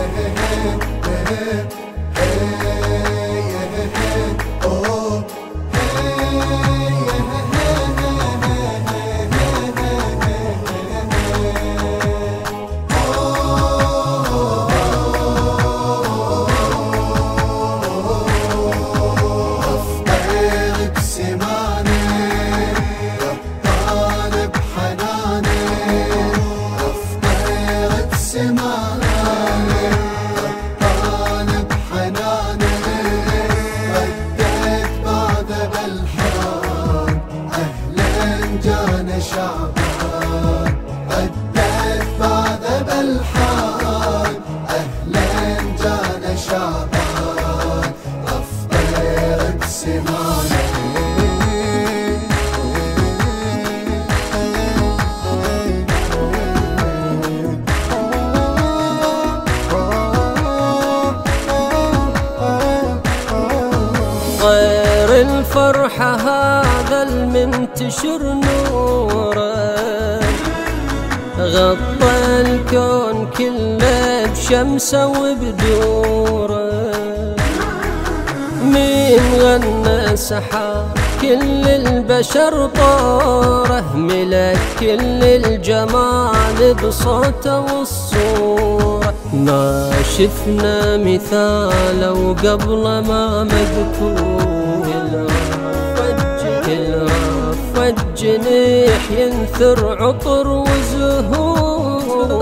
غير الفرحة هذا المنتشر نوره، غطى الكون كله بشمسه وبدوره. مين غنى سحاب كل البشر طوره، ملك كل الجمال بصوته والصورة. ما شفنا مثاله وقبل ما مذكور، كل رفة جنيح ينثر عطر وزهور،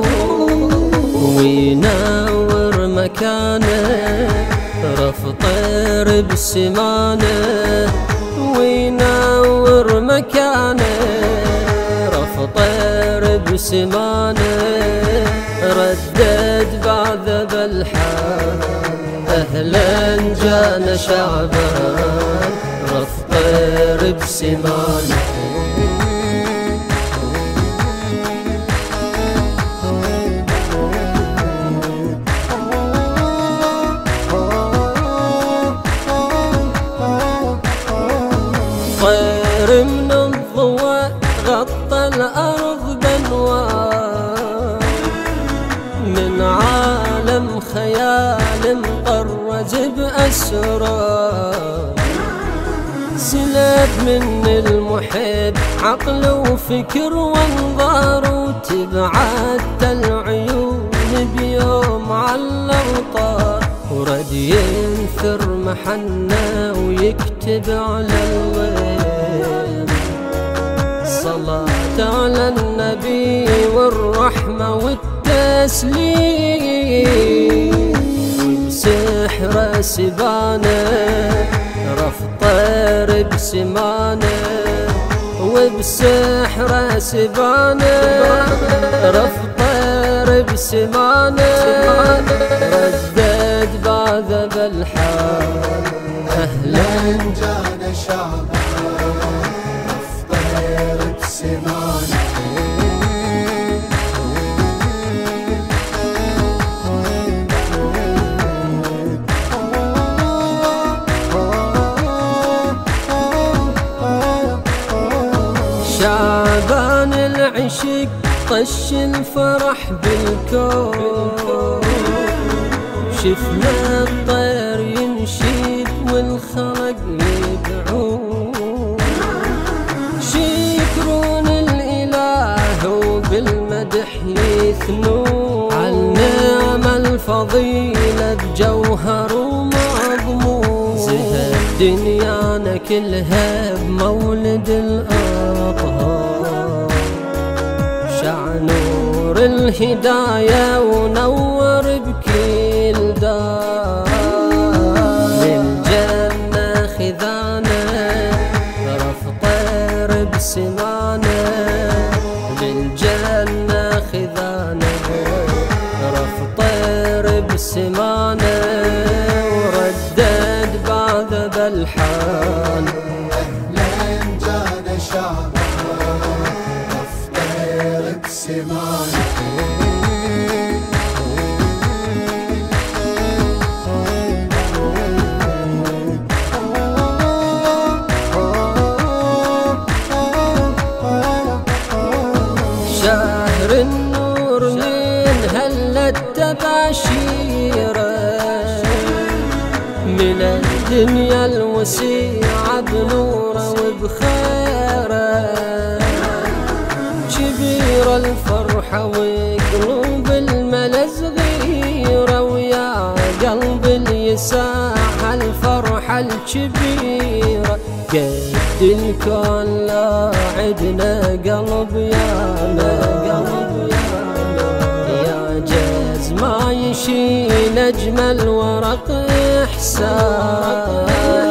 وينور مكانه رف طير بسمانه، وينور مكانه رف طير بسمانه. ردد بعذب الحال أهلا جانا شعبان، رف طير بسمانه. طير من الضوء غطى الأرض بأنوار، من عالم خيال مطرز بأسرار. سلب من المحب عقل وفكر وانظار، وتبعت العيون بيوم على الأوطار. ورد ينثر محنة ويكتب على الوين صلاة على النبي والرحمة والتسليم. وبسحر سبانه رف طير بسمانه، وبسحر سبانه رف طير بسمانه. ردد بعذب الحال أهلا جانا شعبان، رف طير بسمانه. شعبان العشق طش الفرح بالكون، شفنا الطير ينشد والخلق يدعون. شكرون الإله وبالمدح يثنون، عالنعمة الفضيلة بجوهر ومضمون. زهى دنيانا كلها بمولد الأطهار، شع نور الهداية ونور بكل دار. للجنة خذانة رف طير بسمانه، للجنة خذانة رف طير بسمانه. وردد بعذب الحال أهلا جانا شعبان، رف طير بسمانه. شهر النور من هلت تباشيره من الدنيا الوسيعة بنوره وبخيره، كبيرة الفرحة وقلوب الملا صغيرة، ويا قلب اليساح الفرحة الكبيرة، قد الكون لا عدنا قلب يا جاز ما يشيل أجمل ورق إحسان،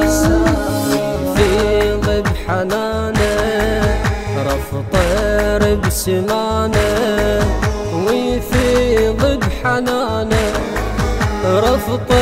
يفيض بحنانه رف طير بسمانه، ويفيض بحنانه رف